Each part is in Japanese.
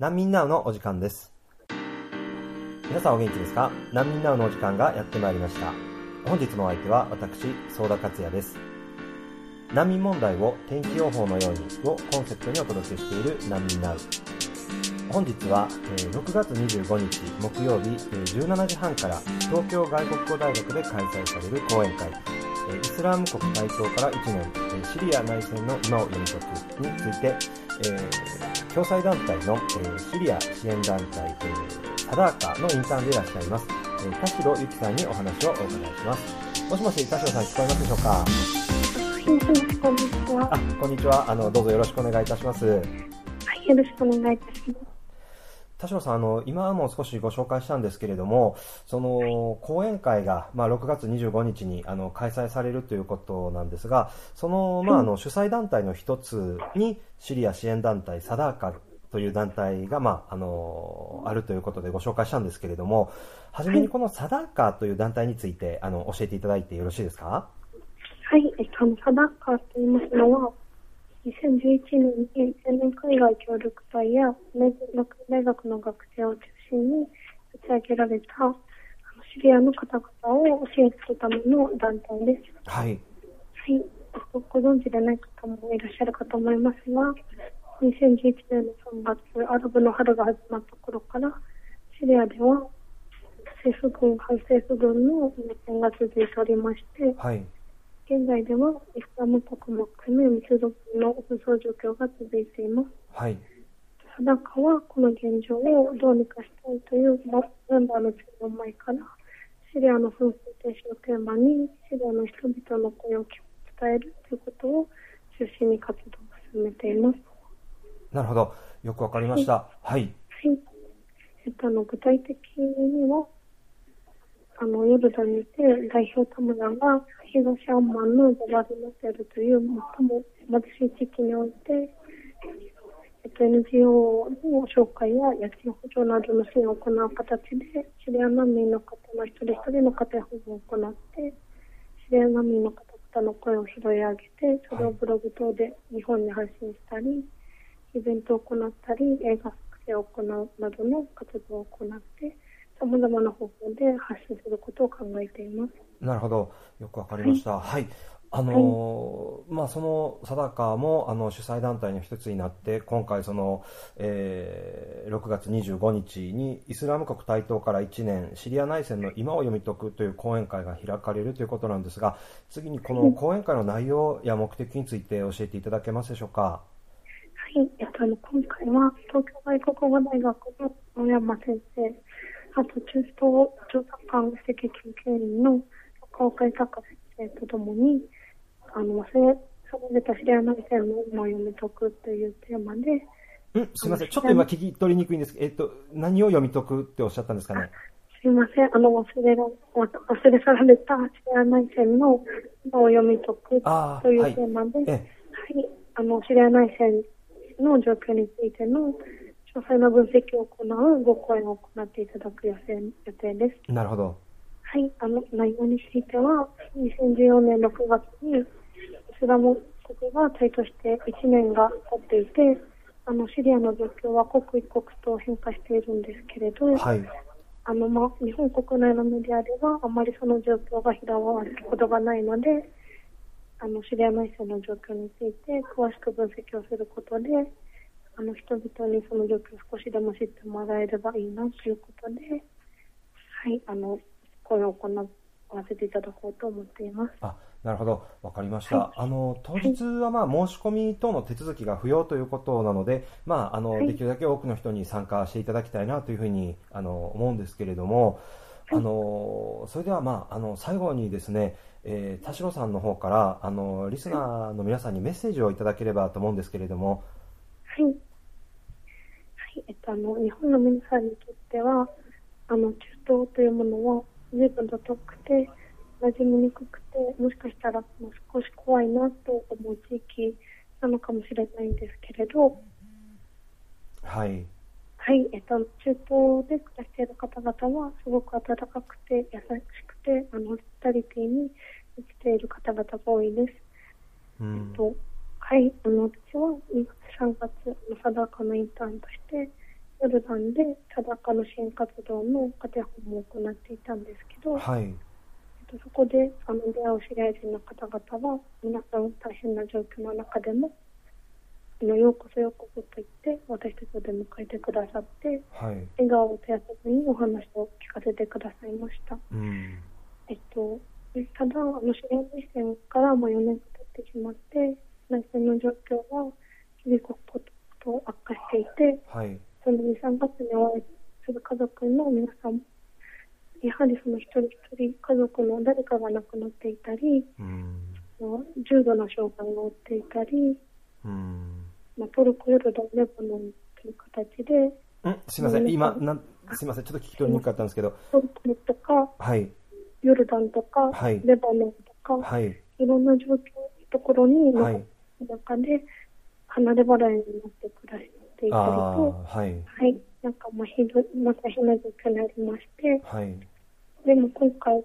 難民ナウのお時間です。皆さんお元気ですか？難民ナウのお時間がやってまいりました。本日のお相手は私、相田克也です。難民問題を天気予報のようにをコンセプトにお届けしている難民ナウ。本日は6月25日木曜日17時半から東京外国語大学で開催される講演会、イスラム国台頭から1年シリア内戦の今を読み解くについて、共済団体のシリア支援団体サダーカのインターンでいらっしゃいます田代由紀さんにお話をお伺いします。もしもし、田代さん聞こえますでしょうか？ こんにちは。 こんにちは。どうぞよろしくお願いいたします。 はい、よろしくお願いいたします。 田代さん、今も少しご紹介したんですけれども、その講演会が、6月25日に開催されるということなんですが、その、主催団体の一つにシリア支援団体サダーカという団体が、あるということでご紹介したんですけれども、はじめにこのサダーカという団体について教えていただいてよろしいですか？ はい、サダーカと言いますのは、2011年に青年海外協力隊や大学の学生を中心に立ち上げられたシリアの方々を支援するための団体です。 はい。 はい。ご存知でない方もいらっしゃるかと思いますが、2011年の3月、アラブの春が始まった頃から、シリアでは政府軍、反政府軍の内戦が続いておりまして、 はい。 現在ではイスラム国も含め密度の紛争状況が続いています。 はい。 サダカはこの現状をどうにかしたいというメンバーの注文前からシリアの紛争停止をテーマにシリアの人々の声を伝えるということを中心に活動を進めています。 なるほど。よくわかりました。はい。 はい。具体的にはヨルダンにて代表田村が東アンマンのジャバルナテルという最も貧しい地域において、NGO の紹介や家賃補助などの支援を行う形で、シリア難民の方の一人一人の家庭保護を行って、シリア難民の方々の声を拾い上げて、それをブログ等で日本に配信したり、イベントを行ったり、映画作成を行うなどの活動を行って、様々な方法で発信することを考えています。 なるほど。よくわかりました。はい。そのサダカも主催団体の一つになって、今回6月25日にイスラム国台頭から1年シリア内戦の今を読み解くという講演会が開かれるということなんですが、次にこの講演会の内容や目的について教えていただけますでしょうか？ はい。今回は東京外国語大学の野山先生、あと中東調査官席研究員の岡岡豊先生とともに、忘れ去られたシリア内戦の今を読み解くというテーマで。 すみません。ちょっと今聞き取りにくいんですけど、何を読み解くっておっしゃったんですかね？ すみません。忘れ去られたシリア内戦の今を読み解くというテーマで、はい。シリア内戦の状況についての詳細な分析を行うご講演を行っていただく予定です。 なるほど。 はい。内容については、2014年6月にイスラム国が台頭して1年が経っていて、シリアの状況は刻一刻と変化しているんですけれど、 はい。 日本国内のメディアではあまりその状況が拾われることがないので、シリア内戦の状況について詳しく分析をすることで、人々にその状況を少しでも知ってもらえればいいなということで、はい、これを行わせていただこうと思っています。 なるほど。わかりました。はい、当日は申し込み等の手続きが不要ということなので、できるだけ多くの人に参加していただきたいなというふうに思うんですけれども、それでは最後にですね、田代さんの方からリスナーの皆さんにメッセージをいただければと思うんですけれども。 はい。はい。日本の皆さんにとっては、中東というものは随分と遠くて、馴染みにくくて、もしかしたら少し怖いなと思う地域なのかもしれないんですけれど、 はい。 はい。中東で暮らしている方々は、すごく温かくて、優しくて、ホスピタリティに生きている方々が多いです。はい。私は2月3月、サダーカのインターンとして、 ヨルダンでサダカの支援活動の家庭訪問を行っていたんですけど、 はい。 そこで出会うシリア人の方々は皆さん大変な状況の中でもようこそようこそと言って私たちを出迎えてくださって、 はい。 笑顔を絶やさずにお話を聞かせてくださいました。 うん。 ただシリア内戦からも4年経ってしまって内戦の状況は日々刻々と悪化していて、 はい。 その2、3月にお会いする家族の皆さん、やはりその一人一人家族の誰かが亡くなっていたり、重度な障害を負っていたり、トルコ、ヨルダン、レバノンという形で、 すみません、すみません、ちょっと聞き取りにくかったんですけど、 トルコとか、 はい、 ヨルダンとか、 はい、 レバノンとか、 はい、 いろんな状況のところに、 はい、 中で離れ離れになって暮らしていたりと、 はい、 はい、なんかまた変な状況になりまして、 はい、 でも今回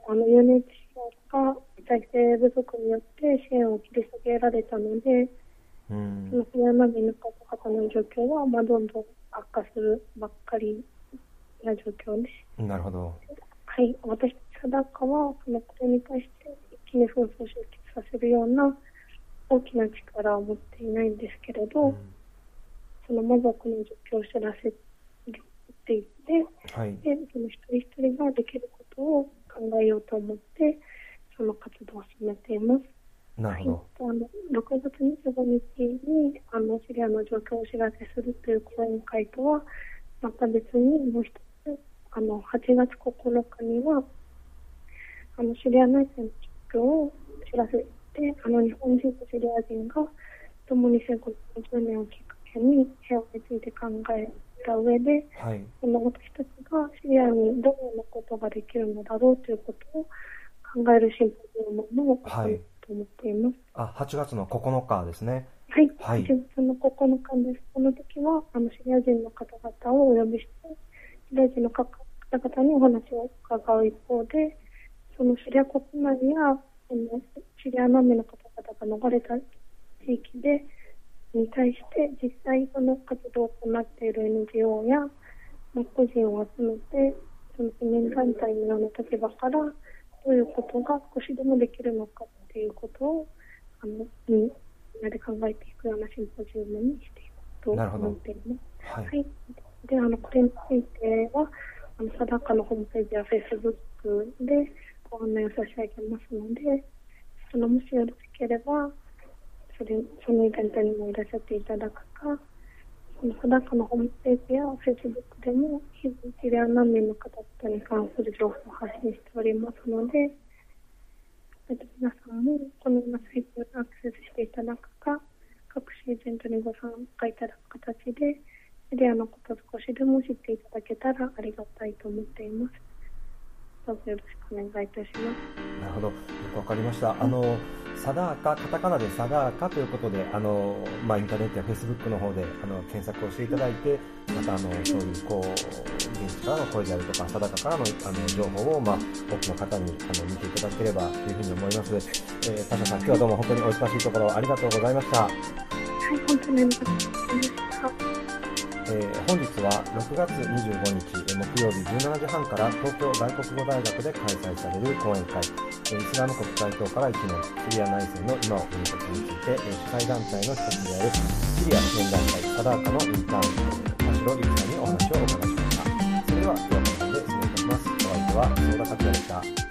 UNHCR が財政不足によって支援を切り下げられたので、そのシリア難民の方々の状況は、どんどん悪化するばっかりな状況です。 なるほど。 はい、私たちサダカはこれに対して一気に紛争を終結させるような大きな力を持っていないんですけれど、まずはこの状況を知らせていって、 はい、 でその一人一人ができることを考えようと思ってその活動を進めています。 なるほど。 はい、6月25日にシリアの状況をお知らせするという講演会とはまた別にもう一つ8月9日にはシリア内戦の状況を知らせて日本人とシリア人が共に戦後50年をきっかけに平和について考えた上で、 はい、 私たちがシリアにどのようなことができるのだろうということを考えるシンポジウムを行うと思っています。 8月の9日ですね。 はい、8月の9日です。この時はシリア人の方々をお呼びしてシリア人の方々にお話を伺う一方で、そのシリア国内やシリア難民の方々が逃れた地域に対して実際その活動を行っている NGO や個人を集めてその市民団体のような立場からどういうことが少しでもできるのかっていうことをみんなで考えていくようなシンポジウムにしていくと思っています。はい、でこれについてはサダカのホームページやフェイスブックでご案内を差し上げますので、もしよろしければそのイベントにもいらっしゃっていただくか、サダカのホームページやフェイスブックでもシリア難民の方々に関する情報を発信しておりますので、皆さんもこのようなサイトにアクセスしていただくか、各種イベントにご参加いただく形でシリアのことを少しでも知っていただけたらありがたいと思っています。どうぞよろしくお願いいたします。 なるほど、よくわかりました。サダーカ、カタカナでサダーカということで、インターネットやフェイスブックの方で検索をしていただいて、またそういう現地からの声であるとか、サダーカからの情報を多くの方に見ていただければというふうに思います。タシャさん、今日はどうも本当にお忙しいところありがとうございました。 はい、本当にありがとうございました。 本日は6月25日木曜日17時半から東京外国語大学で開催される講演会、イスラム国台頭から1年シリア内戦の今を見ることについて、主催団体の一つであるシリア支援団体サダーカのインターン田代由紀さんにお話をお伺いしました。それでは今日はこの辺で失礼いたします。お相手は相田克也でした。